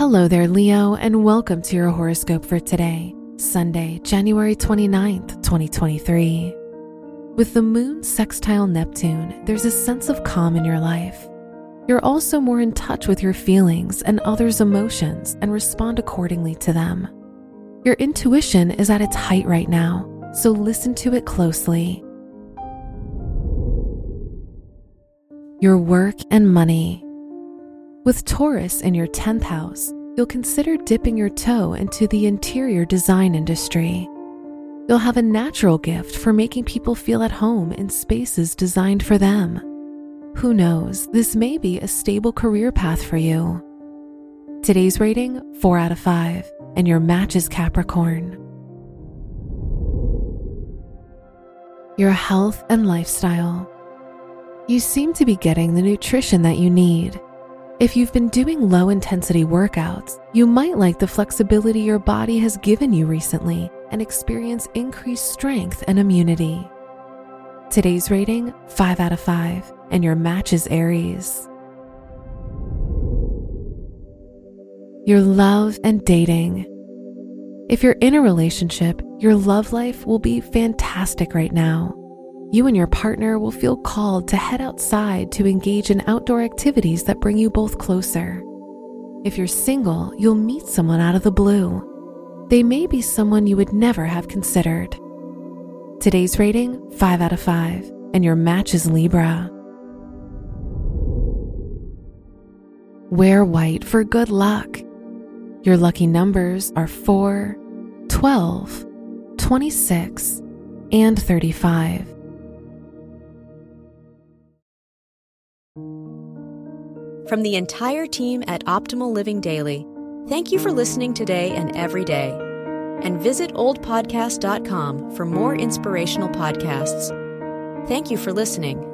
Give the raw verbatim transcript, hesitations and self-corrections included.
Hello there, Leo, and welcome to your horoscope for today, Sunday, January twenty-ninth, twenty twenty-three. With the moon sextile Neptune, there's a sense of calm in your life. You're also more in touch with your feelings and others' emotions and respond accordingly to them. Your intuition is at its height right now, so listen to it closely. Your work and money. With Taurus in your tenth house, you'll consider dipping your toe into the interior design industry. You'll have a natural gift for making people feel at home in spaces designed for them. Who knows, this may be a stable career path for you. Today's rating, four out of five, and your match is Capricorn. Your health and lifestyle. You seem to be getting the nutrition that you need. If you've been doing low-intensity workouts, you might like the flexibility your body has given you recently and experience increased strength and immunity. Today's rating, five out of five, and your match is Aries. Your love and dating. If you're in a relationship, your love life will be fantastic right now. You and your partner will feel called to head outside to engage in outdoor activities that bring you both closer. If you're single, you'll meet someone out of the blue. They may be someone you would never have considered. Today's rating, five out of five, and your match is Libra. Wear white for good luck. Your lucky numbers are four, twelve, twenty-six, and thirty-five. From the entire team at Optimal Living Daily, thank you for listening today and every day. And visit old podcast dot com for more inspirational podcasts. Thank you for listening.